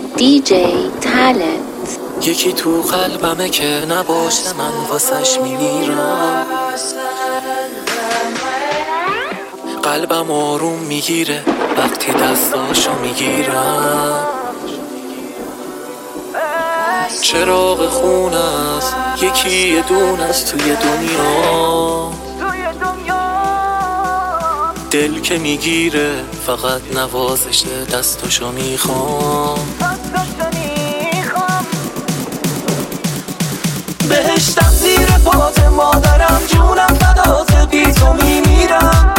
DJ Talent. یکی تو قلبمه که نباشه من واسش میمیرم. قلبم آروم میگیره وقتی دستاشو میگیرم. چراغ خونه است یکی یه دونه است توی دنیا. دل که میگیره فقط نوازش دستاشو میخوام. بهشتم زیر پات مادرم جونم فدات بی تو میمیرم.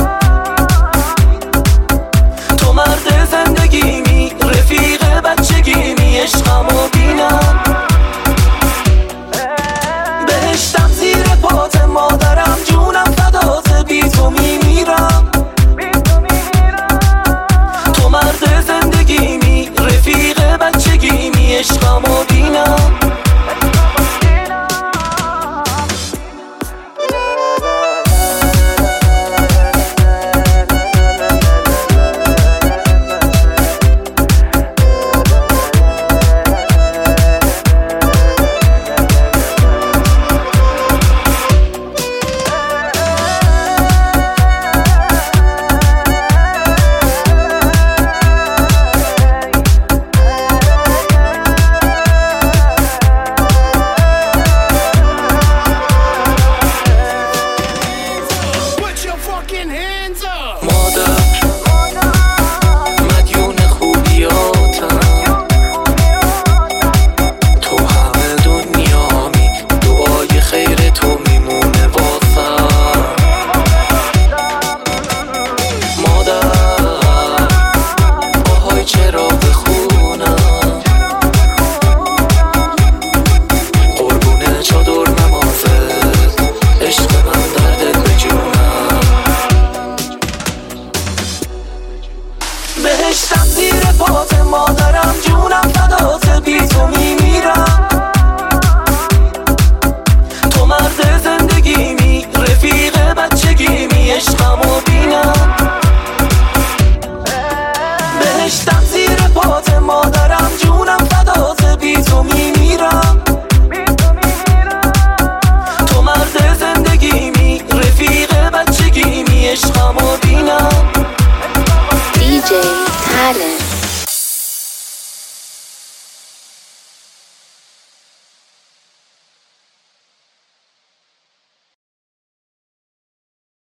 تو مرد زندگیمی رفیق بچگیمی عشقمو بینم. بهشتم زیر پات مادرم جونم فدات بی تو میمیرم. تو مرد زندگیمی رفیق بچگیمی عشقمو بینم. بهشتم زیر پات مادرم جونم فدات بی تو میمیرم. تو مرد زندگیمی رفیق بچگیمی عشقمو